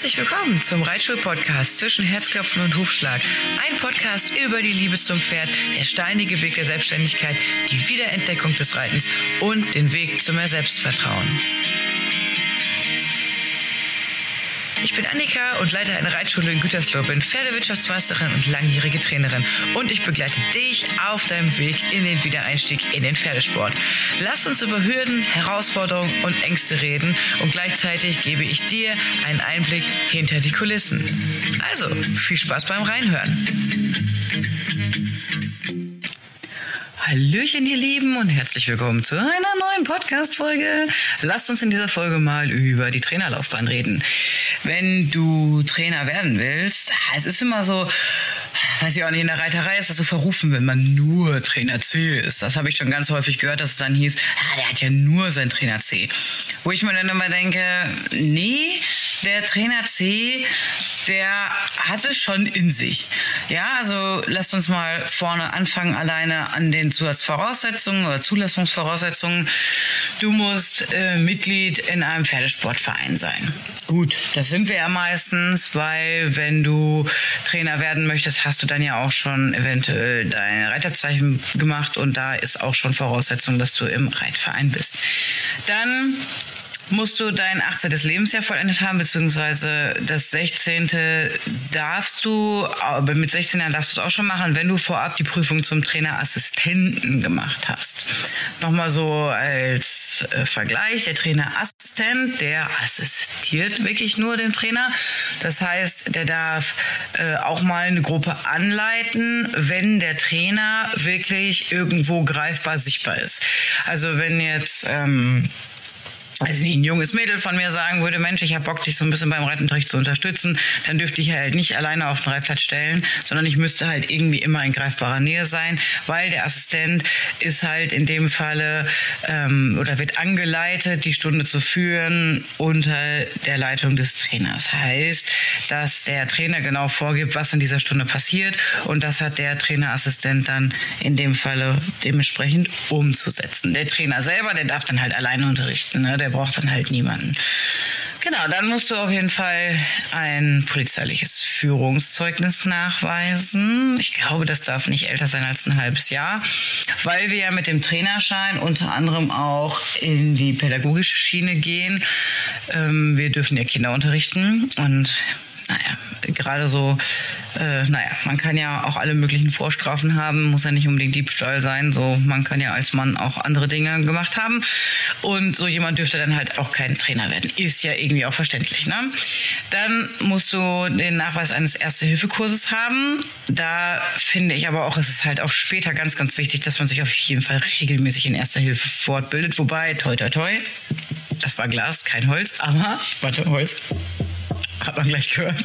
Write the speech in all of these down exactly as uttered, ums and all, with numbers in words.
Herzlich willkommen zum Reitschul-Podcast zwischen Herzklopfen und Hufschlag. Ein Podcast über die Liebe zum Pferd, der steinige Weg der Selbstständigkeit, die Wiederentdeckung des Reitens und den Weg zu mehr Selbstvertrauen. Ich bin Annika und leite eine Reitschule in Gütersloh, bin Pferdewirtschaftsmeisterin und langjährige Trainerin und ich begleite dich auf deinem Weg in den Wiedereinstieg in den Pferdesport. Lass uns über Hürden, Herausforderungen und Ängste reden und gleichzeitig gebe ich dir einen Einblick hinter die Kulissen. Also, viel Spaß beim Reinhören. Hallöchen, ihr Lieben, und herzlich willkommen zu einer neuen Podcast-Folge. Lasst uns in dieser Folge mal über die Trainerlaufbahn reden. Wenn du Trainer werden willst, es ist immer so, weiß ich auch nicht, in der Reiterei ist das so verrufen, wenn man nur Trainer C ist. Das habe ich schon ganz häufig gehört, dass es dann hieß, ah, der hat ja nur sein Trainer C. Wo ich mir dann immer denke, nee, der Trainer C, der hat es schon in sich. Ja, also lasst uns mal vorne anfangen, alleine an den Zusatzvoraussetzungen oder Zulassungsvoraussetzungen. Du musst äh, Mitglied in einem Pferdesportverein sein. Gut, das sind wir ja meistens, weil wenn du Trainer werden möchtest, hast du dann ja auch schon eventuell dein Reitabzeichen gemacht und da ist auch schon Voraussetzung, dass du im Reitverein bist. Dann musst du dein achtzehntes Lebensjahr vollendet haben, beziehungsweise das sechzehnte darfst du, aber mit sechzehn Jahren darfst du es auch schon machen, wenn du vorab die Prüfung zum Trainerassistenten gemacht hast. Nochmal so als äh, Vergleich, der Trainerassistent, der assistiert wirklich nur dem Trainer. Das heißt, der darf äh, auch mal eine Gruppe anleiten, wenn der Trainer wirklich irgendwo greifbar sichtbar ist. Also wenn jetzt ähm, Also ein junges Mädel von mir sagen würde, Mensch, ich habe Bock, dich so ein bisschen beim Reitunterricht zu unterstützen, dann dürfte ich halt nicht alleine auf den Reitplatz stellen, sondern ich müsste halt irgendwie immer in greifbarer Nähe sein, weil der Assistent ist halt in dem Falle ähm, oder wird angeleitet, die Stunde zu führen unter der Leitung des Trainers. Heißt, dass der Trainer genau vorgibt, was in dieser Stunde passiert und das hat der Trainerassistent dann in dem Falle dementsprechend umzusetzen. Der Trainer selber, der darf dann halt alleine unterrichten, ne? Der braucht dann halt niemanden. Genau, dann musst du auf jeden Fall ein polizeiliches Führungszeugnis nachweisen. Ich glaube, das darf nicht älter sein als ein halbes Jahr, weil wir ja mit dem Trainerschein unter anderem auch in die pädagogische Schiene gehen. Ähm, wir dürfen ja Kinder unterrichten und naja, gerade so, äh, naja, man kann ja auch alle möglichen Vorstrafen haben, muss ja nicht unbedingt Diebstahl sein, so, man kann ja als Mann auch andere Dinge gemacht haben und so jemand dürfte dann halt auch kein Trainer werden, ist ja irgendwie auch verständlich, ne? Dann musst du den Nachweis eines Erste-Hilfe-Kurses haben, da finde ich aber auch, es ist halt auch später ganz, ganz wichtig, dass man sich auf jeden Fall regelmäßig in Erste-Hilfe fortbildet, wobei, toi, toi, toi, das war Glas, kein Holz, aber, warte, Holz, hat man gleich gehört,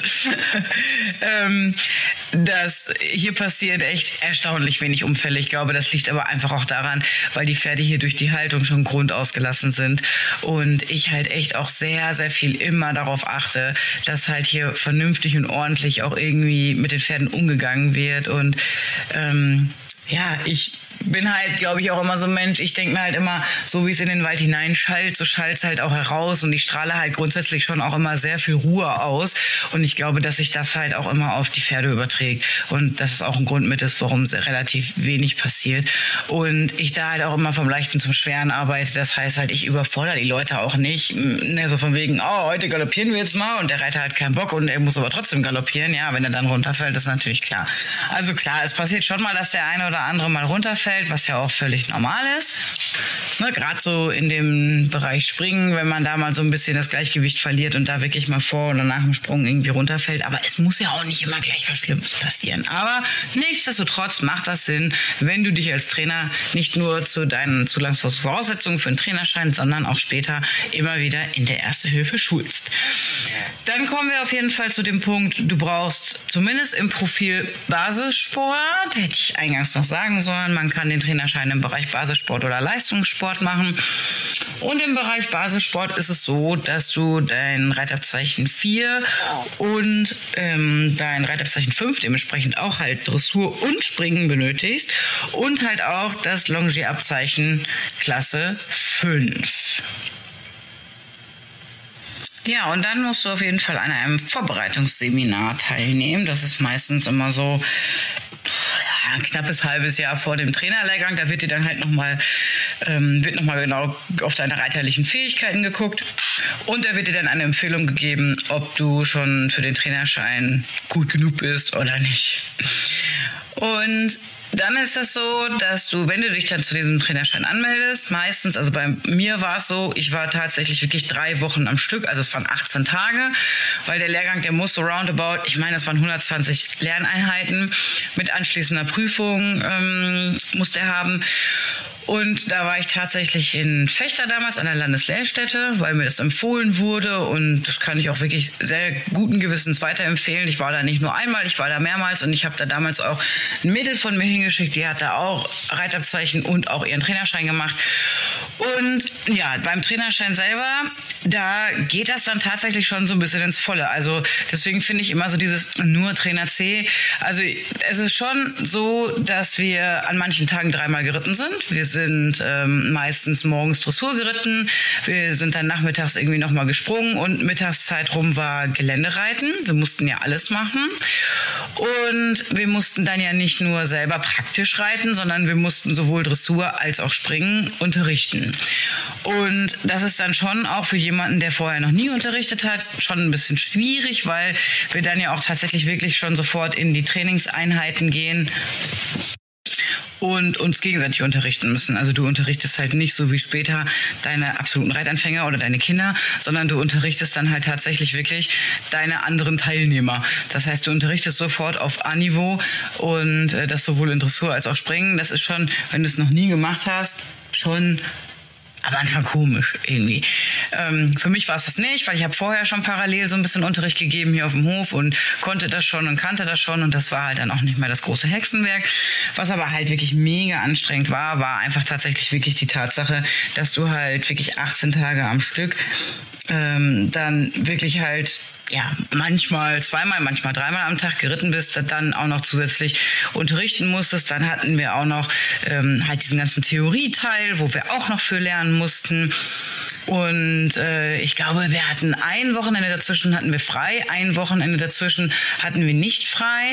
ähm, dass hier passiert echt erstaunlich wenig Unfälle. Ich glaube, das liegt aber einfach auch daran, weil die Pferde hier durch die Haltung schon grundausgelassen sind und ich halt echt auch sehr, sehr viel immer darauf achte, dass halt hier vernünftig und ordentlich auch irgendwie mit den Pferden umgegangen wird und ähm, ja, ich bin halt, glaube ich, auch immer so ein Mensch, ich denke mir halt immer, so wie es in den Wald hineinschallt, so schallt es halt auch heraus und ich strahle halt grundsätzlich schon auch immer sehr viel Ruhe aus und ich glaube, dass sich das halt auch immer auf die Pferde überträgt und dass es auch ein Grund mit ist, warum relativ wenig passiert und ich da halt auch immer vom Leichten zum Schweren arbeite, das heißt halt, ich überfordere die Leute auch nicht, ne, so von wegen, oh, heute galoppieren wir jetzt mal und der Reiter hat keinen Bock und er muss aber trotzdem galoppieren, ja, wenn er dann runterfällt, ist natürlich klar. Also klar, es passiert schon mal, dass der eine oder andere mal runterfällt, was ja auch völlig normal ist. Ne, gerade so in dem Bereich Springen, wenn man da mal so ein bisschen das Gleichgewicht verliert und da wirklich mal vor oder nach dem Sprung irgendwie runterfällt. Aber es muss ja auch nicht immer gleich was Schlimmes passieren. Aber nichtsdestotrotz macht das Sinn, wenn du dich als Trainer nicht nur zu deinen Zulassungsvoraussetzungen für einen Trainerschein, sondern auch später immer wieder in der Erste Hilfe schulst. Dann kommen wir auf jeden Fall zu dem Punkt, du brauchst zumindest im Profil Basissport, hätte ich eingangs noch sagen sollen, man kann den Trainerschein im Bereich Basissport oder Leistungssport machen. Und im Bereich Basissport ist es so, dass du dein Reitabzeichen vier und ähm, dein Reitabzeichen fünf dementsprechend auch halt Dressur und Springen benötigst und halt auch das Longierabzeichen Klasse fünf. Ja, und dann musst du auf jeden Fall an einem Vorbereitungsseminar teilnehmen. Das ist meistens immer so ja, ein knappes halbes Jahr vor dem Trainerlehrgang. Da wird dir dann halt nochmal ähm, wird nochmal genau auf deine reiterlichen Fähigkeiten geguckt. Und da wird dir dann eine Empfehlung gegeben, ob du schon für den Trainerschein gut genug bist oder nicht. Und dann ist das so, dass du, wenn du dich dann zu diesem Trainerschein anmeldest, meistens, also bei mir war es so, ich war tatsächlich wirklich drei Wochen am Stück, also es waren achtzehn Tage, weil der Lehrgang, der muss so roundabout, ich meine, das waren hundertzwanzig Lerneinheiten mit anschließender Prüfung, ähm, muss der haben. Und da war ich tatsächlich in Vechta damals an der Landeslehrstätte, weil mir das empfohlen wurde und das kann ich auch wirklich sehr guten Gewissens weiterempfehlen. Ich war da nicht nur einmal, ich war da mehrmals und ich habe da damals auch ein Mädel von mir hingeschickt, die hat da auch Reitabzeichen und auch ihren Trainerschein gemacht. Und ja, beim Trainerschein selber, da geht das dann tatsächlich schon so ein bisschen ins Volle. Also deswegen finde ich immer so dieses nur Trainer C. Also es ist schon so, dass wir an manchen Tagen dreimal geritten sind. Wir sind ähm, meistens morgens Dressur geritten. Wir sind dann nachmittags irgendwie nochmal gesprungen und Mittagszeit rum war Geländereiten. Wir mussten ja alles machen. Und wir mussten dann ja nicht nur selber praktisch reiten, sondern wir mussten sowohl Dressur als auch Springen unterrichten. Und das ist dann schon auch für jemanden, der vorher noch nie unterrichtet hat, schon ein bisschen schwierig, weil wir dann ja auch tatsächlich wirklich schon sofort in die Trainingseinheiten gehen und uns gegenseitig unterrichten müssen. Also du unterrichtest halt nicht so wie später deine absoluten Reitanfänger oder deine Kinder, sondern du unterrichtest dann halt tatsächlich wirklich deine anderen Teilnehmer. Das heißt, du unterrichtest sofort auf A-Niveau und äh, das sowohl in Dressur als auch Springen. Das ist schon, wenn du es noch nie gemacht hast, schon am Anfang komisch irgendwie. Ähm, für mich war es das nicht, weil ich habe vorher schon parallel so ein bisschen Unterricht gegeben hier auf dem Hof und konnte das schon und kannte das schon und das war halt dann auch nicht mehr das große Hexenwerk. Was aber halt wirklich mega anstrengend war, war einfach tatsächlich wirklich die Tatsache, dass du halt wirklich achtzehn Tage am Stück ähm, dann wirklich halt ja, manchmal zweimal, manchmal dreimal am Tag geritten bist, dann auch noch zusätzlich unterrichten musstest. Dann hatten wir auch noch ähm, halt diesen ganzen Theorieteil, wo wir auch noch für lernen mussten. Und äh, ich glaube, wir hatten ein Wochenende dazwischen hatten wir frei, ein Wochenende dazwischen hatten wir nicht frei.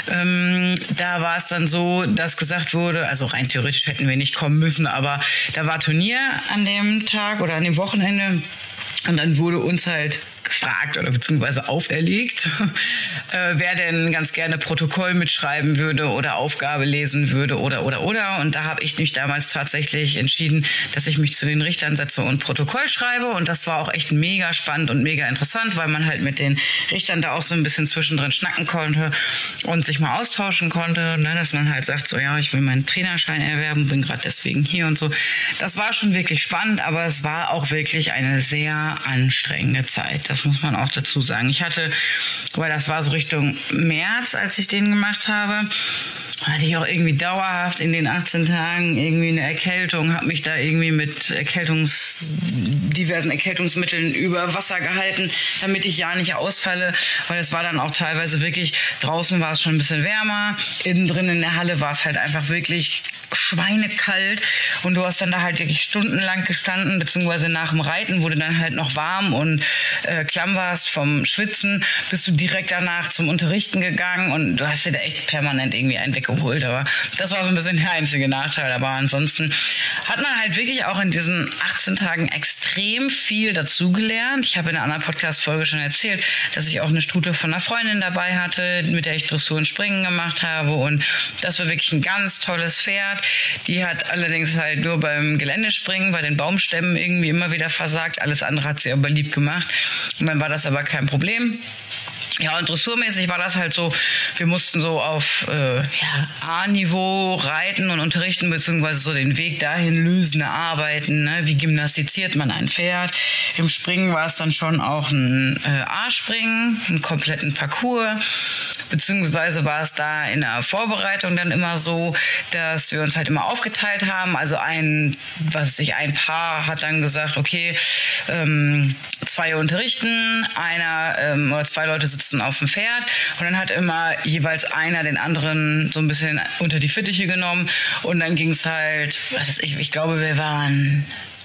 Ähm, da war es dann so, dass gesagt wurde, also rein theoretisch hätten wir nicht kommen müssen, aber da war Turnier an dem Tag oder an dem Wochenende. Und dann wurde uns halt gefragt oder beziehungsweise auferlegt, äh, wer denn ganz gerne Protokoll mitschreiben würde oder Aufgabe lesen würde oder, oder, oder. Und da habe ich mich damals tatsächlich entschieden, dass ich mich zu den Richtern setze und Protokoll schreibe. Und das war auch echt mega spannend und mega interessant, weil man halt mit den Richtern da auch so ein bisschen zwischendrin schnacken konnte und sich mal austauschen konnte, ne? Dass man halt sagt, so ja, ich will meinen Trainerschein erwerben, bin gerade deswegen hier und so. Das war schon wirklich spannend, aber es war auch wirklich eine sehr anstrengende Zeit. Das muss man auch dazu sagen. Ich hatte, weil das war so Richtung März, als ich den gemacht habe, hatte ich auch irgendwie dauerhaft in den achtzehn Tagen irgendwie eine Erkältung, habe mich da irgendwie mit Erkältungs, diversen Erkältungsmitteln über Wasser gehalten, damit ich ja nicht ausfalle, weil es war dann auch teilweise wirklich, draußen war es schon ein bisschen wärmer, innen drin in der Halle war es halt einfach wirklich schweinekalt und du hast dann da halt wirklich stundenlang gestanden, beziehungsweise nach dem Reiten wurde dann halt noch warm und äh, klamm warst vom Schwitzen, bist du direkt danach zum Unterrichten gegangen und du hast dir da echt permanent irgendwie einen weggeholt, aber das war so ein bisschen der einzige Nachteil, aber ansonsten hat man halt wirklich auch in diesen achtzehn Tagen extrem viel dazugelernt. Ich habe in einer anderen Podcast-Folge schon erzählt, dass ich auch eine Stute von einer Freundin dabei hatte, mit der ich Dressur und Springen gemacht habe und das war wirklich ein ganz tolles Pferd. Die hat allerdings halt nur beim Geländespringen, bei den Baumstämmen irgendwie immer wieder versagt. Alles andere hat sie aber lieb gemacht. Und dann war das aber kein Problem. Ja, und dressurmäßig war das halt so, wir mussten so auf äh, ja, A-Niveau reiten und unterrichten, beziehungsweise so den Weg dahin lösen, arbeiten, ne? Wie gymnastiziert man ein Pferd. Im Springen war es dann schon auch ein äh, A-Springen, einen kompletten Parcours, beziehungsweise war es da in der Vorbereitung dann immer so, dass wir uns halt immer aufgeteilt haben. Also ein, was weiß ich, ein Paar hat dann gesagt, okay, ähm, zwei unterrichten, einer ähm, oder zwei Leute sitzen auf dem Pferd und dann hat immer jeweils einer den anderen so ein bisschen unter die Fittiche genommen und dann ging es halt, was weiß ich, ich glaube wir waren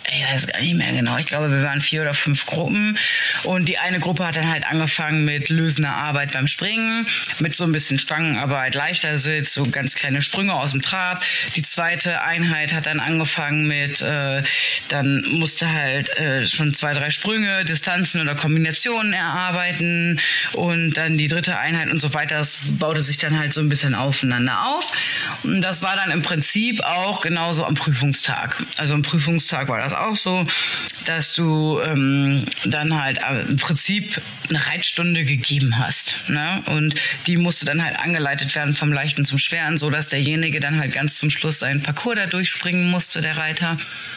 ich weiß gar nicht mehr genau, ich glaube, wir waren vier oder fünf Gruppen und die eine Gruppe hat dann halt angefangen mit lösender Arbeit beim Springen, mit so ein bisschen Stangenarbeit, leichter Sitz, so ganz kleine Sprünge aus dem Trab. Die zweite Einheit hat dann angefangen mit, äh, dann musste halt äh, schon zwei, drei Sprünge, Distanzen oder Kombinationen erarbeiten und dann die dritte Einheit und so weiter. Das baute sich dann halt so ein bisschen aufeinander auf und das war dann im Prinzip auch genauso am Prüfungstag. Also am Prüfungstag war das auch so, dass du ähm, dann halt im Prinzip eine Reitstunde gegeben hast, ne? Und die musste dann halt angeleitet werden vom Leichten zum Schweren, so dass derjenige dann halt ganz zum Schluss seinen Parcours da durchspringen musste, der Reiter.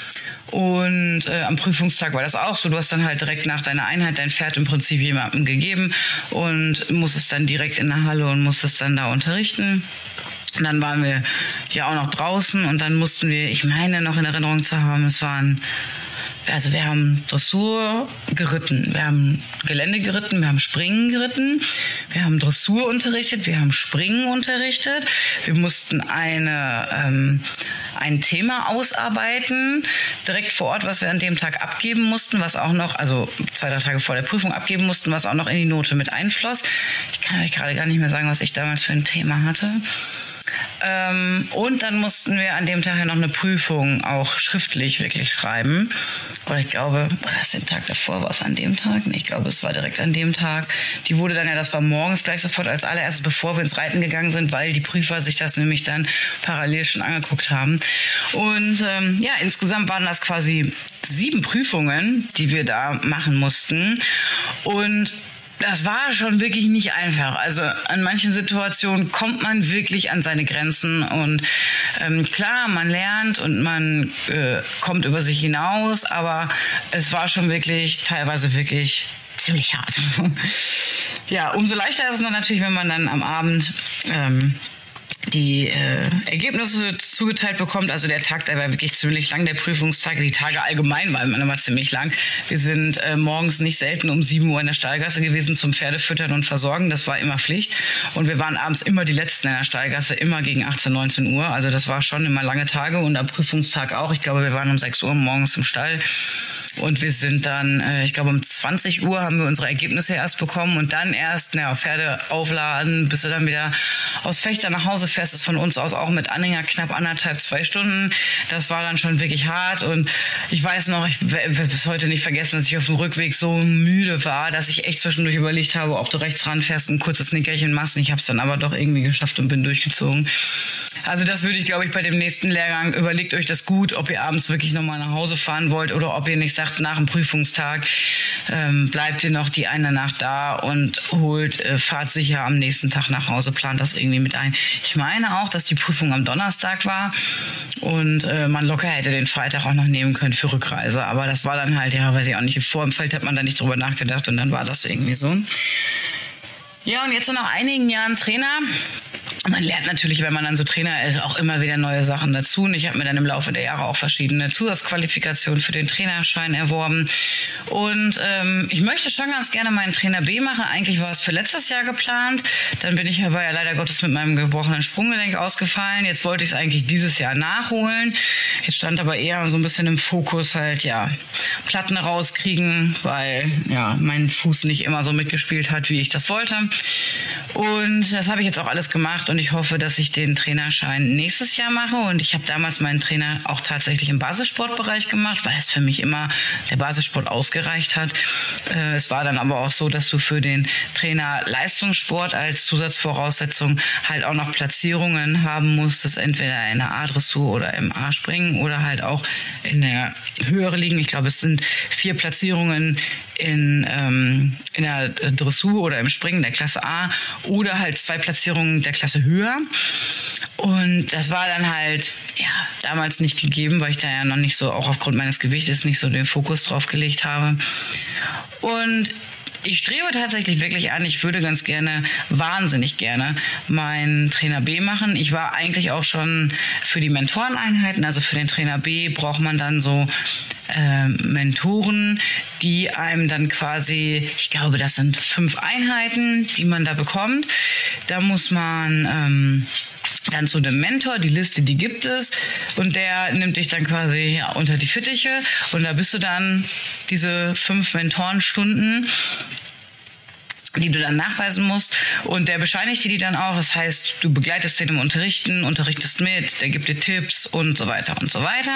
Und äh, am Prüfungstag war das auch so. Du hast dann halt direkt nach deiner Einheit dein Pferd im Prinzip jemandem gegeben und musstest dann direkt in der Halle und musstest dann da unterrichten. Und dann waren wir ja auch noch draußen und dann mussten wir, ich meine noch in Erinnerung zu haben, es waren, also wir haben Dressur geritten, wir haben Gelände geritten, wir haben Springen geritten, wir haben Dressur unterrichtet, wir haben Springen unterrichtet, wir mussten eine, ähm, ein Thema ausarbeiten, direkt vor Ort, was wir an dem Tag abgeben mussten, was auch noch, also zwei, drei Tage vor der Prüfung abgeben mussten, was auch noch in die Note mit einfloss. Ich kann euch gerade gar nicht mehr sagen, was ich damals für ein Thema hatte. Ähm, und dann mussten wir an dem Tag ja noch eine Prüfung auch schriftlich wirklich schreiben. Oder ich glaube, war das den Tag davor, war es an dem Tag? Nee, ich glaube, es war direkt an dem Tag. Die wurde dann ja, das war morgens gleich sofort als allererstes, bevor wir ins Reiten gegangen sind, weil die Prüfer sich das nämlich dann parallel schon angeguckt haben. Und ähm, ja, insgesamt waren das quasi sieben Prüfungen, die wir da machen mussten. Und das war schon wirklich nicht einfach. Also an manchen Situationen kommt man wirklich an seine Grenzen und ähm, klar, man lernt und man äh, kommt über sich hinaus, aber es war schon wirklich teilweise wirklich ziemlich hart. Ja, umso leichter ist es dann natürlich, wenn man dann am Abend ähm, die äh, Ergebnisse zugeteilt bekommt. Also der Tag, der war wirklich ziemlich lang, der Prüfungstag. Die Tage allgemein waren immer ziemlich lang. Wir sind äh, morgens nicht selten um sieben Uhr in der Stallgasse gewesen zum Pferdefüttern und Versorgen. Das war immer Pflicht. Und wir waren abends immer die Letzten in der Stallgasse, immer gegen achtzehn, neunzehn Uhr. Also das war schon immer lange Tage und am Prüfungstag auch. Ich glaube, wir waren um sechs Uhr morgens im Stall. Und wir sind dann, äh, ich glaube, um zwanzig Uhr haben wir unsere Ergebnisse erst bekommen und dann erst, naja, Pferde aufladen, bis du dann wieder aus Fechter nach Hause fährst, ist von uns aus auch mit Anhänger knapp anderthalb, zwei Stunden. Das war dann schon wirklich hart und ich weiß noch, ich werde bis heute nicht vergessen, dass ich auf dem Rückweg so müde war, dass ich echt zwischendurch überlegt habe, ob du rechts ranfährst und ein kurzes Nickerchen machst. Und ich habe es dann aber doch irgendwie geschafft und bin durchgezogen. Also das würde ich, glaube ich, bei dem nächsten Lehrgang, überlegt euch das gut, ob ihr abends wirklich nochmal nach Hause fahren wollt oder ob ihr nicht sagt, nach dem Prüfungstag ähm, bleibt ihr noch die eine Nacht da und holt, äh, fahrt sicher am nächsten Tag nach Hause, plant das irgendwie mit ein. Ich meine auch, dass die Prüfung am Donnerstag war und äh, man locker hätte den Freitag auch noch nehmen können für Rückreise, aber das war dann halt, ja, weiß ich auch nicht, vor im Feld hat man da nicht drüber nachgedacht und dann war das irgendwie so. Ja, und jetzt so nach einigen Jahren Trainer. Man lernt natürlich, wenn man dann so Trainer ist, auch immer wieder neue Sachen dazu. Und ich habe mir dann im Laufe der Jahre auch verschiedene Zusatzqualifikationen für den Trainerschein erworben. Und ähm, ich möchte schon ganz gerne meinen Trainer B machen. Eigentlich war es für letztes Jahr geplant. Dann bin ich aber ja leider Gottes mit meinem gebrochenen Sprunggelenk ausgefallen. Jetzt wollte ich es eigentlich dieses Jahr nachholen. Jetzt stand aber eher so ein bisschen im Fokus halt, ja, Platten rauskriegen, weil ja mein Fuß nicht immer so mitgespielt hat, wie ich das wollte. Und das habe ich jetzt auch alles gemacht und ich hoffe, dass ich den Trainerschein nächstes Jahr mache. Und ich habe damals meinen Trainer auch tatsächlich im Basissportbereich gemacht, weil es für mich immer der Basissport ausgereicht hat. Äh, es war dann aber auch so, dass du für den Trainer Leistungssport als Zusatzvoraussetzung halt auch noch Platzierungen haben musstest, entweder in der A-Dressur oder im A-Springen oder halt auch in der höhere Ligen. Ich glaube, es sind vier Platzierungen in, ähm, in der Dressur oder im Springen der Klasse A oder halt zwei Platzierungen der Klasse höher. Und das war dann halt, ja, damals nicht gegeben, weil ich da ja noch nicht so, auch aufgrund meines Gewichtes, nicht so den Fokus drauf gelegt habe. Und ich strebe tatsächlich wirklich an, ich würde ganz gerne, wahnsinnig gerne, meinen Trainer B machen. Ich war eigentlich auch schon für die Mentoreneinheiten, also für den Trainer B braucht man dann so äh, Mentoren, die einem dann quasi, ich glaube, das sind fünf Einheiten, die man da bekommt. Da muss man ähm, dann zu dem Mentor, die Liste, die gibt es und der nimmt dich dann quasi ja, unter die Fittiche und da bist du dann diese fünf Mentorenstunden, die du dann nachweisen musst und der bescheinigt dir die dann auch, das heißt, du begleitest den im Unterrichten, unterrichtest mit, der gibt dir Tipps und so weiter und so weiter.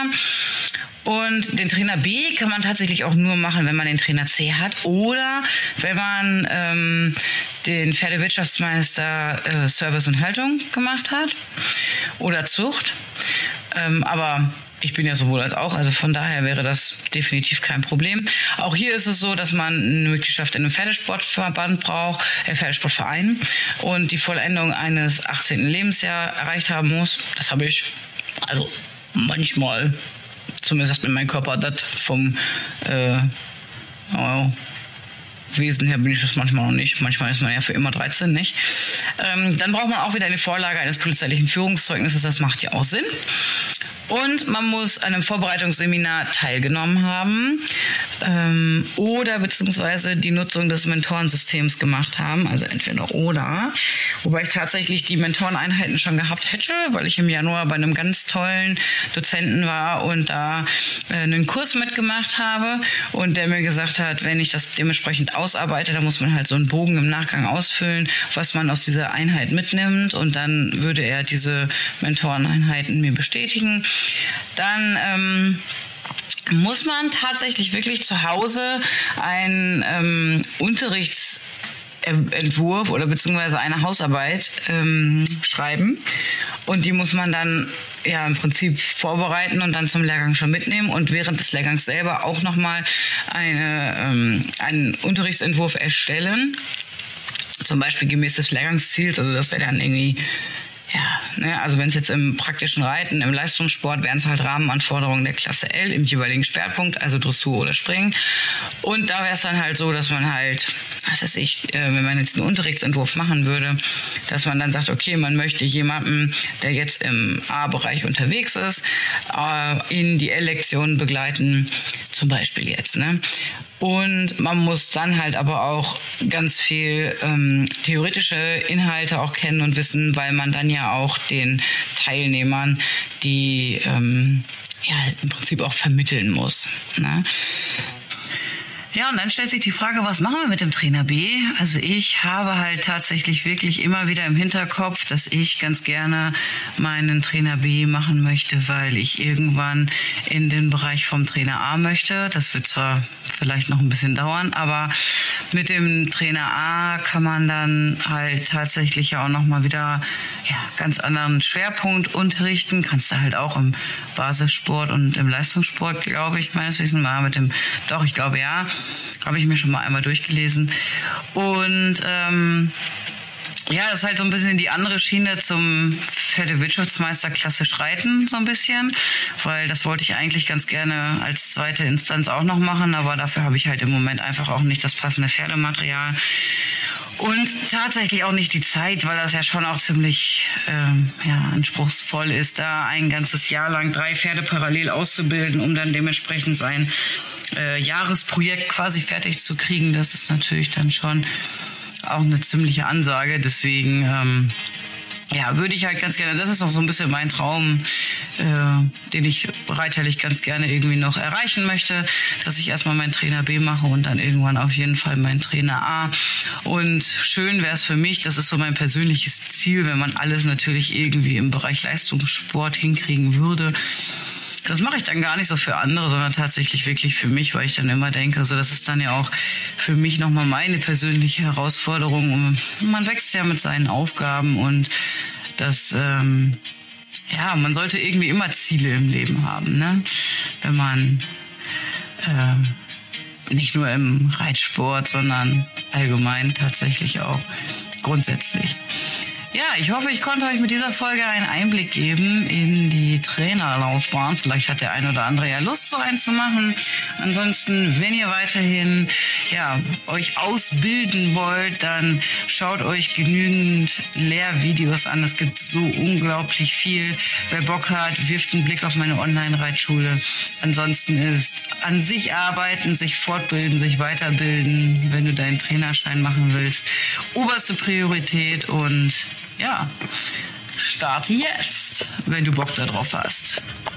Und den Trainer B kann man tatsächlich auch nur machen, wenn man den Trainer C hat oder wenn man ähm, den Pferdewirtschaftsmeister äh, Service und Haltung gemacht hat oder Zucht. Ähm, aber ich bin ja sowohl als auch, also von daher wäre das definitiv kein Problem. Auch hier ist es so, dass man eine Mitgliedschaft in einem Pferdesportverband braucht, äh, Pferdesportverein und die Vollendung eines achtzehnten Lebensjahr erreicht haben muss. Das habe ich also manchmal, zumindest sagt mir mein Körper das vom äh, oh, Wesen her bin ich das manchmal noch nicht. Manchmal ist man ja für immer dreizehn, nicht? Ähm, dann braucht man auch wieder eine Vorlage eines polizeilichen Führungszeugnisses. Das macht ja auch Sinn. Und man muss an einem Vorbereitungsseminar teilgenommen haben ähm, oder beziehungsweise die Nutzung des Mentorensystems gemacht haben, also entweder oder. Wobei ich tatsächlich die Mentoreneinheiten schon gehabt hätte, weil ich im Januar bei einem ganz tollen Dozenten war und da äh, einen Kurs mitgemacht habe und der mir gesagt hat, wenn ich das dementsprechend ausarbeite, dann muss man halt so einen Bogen im Nachgang ausfüllen, was man aus dieser Einheit mitnimmt und dann würde er diese Mentoreneinheiten mir bestätigen. Dann ähm, muss man tatsächlich wirklich zu Hause einen ähm, Unterrichtsentwurf oder beziehungsweise eine Hausarbeit ähm, schreiben und die muss man dann ja im Prinzip vorbereiten und dann zum Lehrgang schon mitnehmen und während des Lehrgangs selber auch nochmal eine, ähm, einen Unterrichtsentwurf erstellen, zum Beispiel gemäß des Lehrgangsziels, also das wäre dann irgendwie ja, ne, also wenn es jetzt im praktischen Reiten, im Leistungssport, wären es halt Rahmenanforderungen der Klasse L im jeweiligen Schwerpunkt, also Dressur oder Springen. Und da wäre es dann halt so, dass man halt, was weiß ich, äh, wenn man jetzt einen Unterrichtsentwurf machen würde, dass man dann sagt, okay, man möchte jemanden, der jetzt im A-Bereich unterwegs ist, äh, in die L-Lektionen begleiten, zum Beispiel jetzt, ne? Und man muss dann halt aber auch ganz viel ähm, theoretische Inhalte auch kennen und wissen, weil man dann ja auch den Teilnehmern die ähm, ja im Prinzip auch vermitteln muss, ne? Ja, und dann stellt sich die Frage, was machen wir mit dem Trainer B? Also ich habe halt tatsächlich wirklich immer wieder im Hinterkopf, dass ich ganz gerne meinen Trainer B machen möchte, weil ich irgendwann in den Bereich vom Trainer A möchte. Das wird zwar vielleicht noch ein bisschen dauern, aber mit dem Trainer A kann man dann halt tatsächlich ja auch nochmal wieder ja, ganz anderen Schwerpunkt unterrichten. Kannst du halt auch im Basissport und im Leistungssport, glaube ich, meines Wissens mal mit dem, doch, ich glaube ja, habe ich mir schon mal einmal durchgelesen. Und ähm, ja, das ist halt so ein bisschen die andere Schiene zum Pferdewirtschaftsmeister klassisch Reiten, so ein bisschen, weil das wollte ich eigentlich ganz gerne als zweite Instanz auch noch machen, aber dafür habe ich halt im Moment einfach auch nicht das passende Pferdematerial. Und tatsächlich auch nicht die Zeit, weil das ja schon auch ziemlich ähm, ja, anspruchsvoll ist, da ein ganzes Jahr lang drei Pferde parallel auszubilden, um dann dementsprechend sein äh, Jahresprojekt quasi fertig zu kriegen. Das ist natürlich dann schon auch eine ziemliche Ansage. Deswegen ähm, ja, würde ich halt ganz gerne, das ist auch so ein bisschen mein Traum, äh, den ich bereitwillig ganz gerne irgendwie noch erreichen möchte, dass ich erstmal meinen Trainer B mache und dann irgendwann auf jeden Fall meinen Trainer A. Und schön wäre es für mich, das ist so mein persönliches Ziel, wenn man alles natürlich irgendwie im Bereich Leistungssport hinkriegen würde. Das mache ich dann gar nicht so für andere, sondern tatsächlich wirklich für mich, weil ich dann immer denke, so das ist dann ja auch für mich nochmal meine persönliche Herausforderung. Man wächst ja mit seinen Aufgaben und das, ähm, ja, man sollte irgendwie immer Ziele im Leben haben, ne? Wenn man ähm, nicht nur im Reitsport, sondern allgemein tatsächlich auch grundsätzlich. Ja, ich hoffe, ich konnte euch mit dieser Folge einen Einblick geben in die Trainerlaufbahn. Vielleicht hat der ein oder andere ja Lust, so einen zu machen. Ansonsten, wenn ihr weiterhin ja, euch ausbilden wollt, dann schaut euch genügend Lehrvideos an. Es gibt so unglaublich viel. Wer Bock hat, wirft einen Blick auf meine Online-Reitschule. Ansonsten ist an sich arbeiten, sich fortbilden, sich weiterbilden, wenn du deinen Trainerschein machen willst, oberste Priorität. Und ja, Starte jetzt, wenn du Bock darauf hast.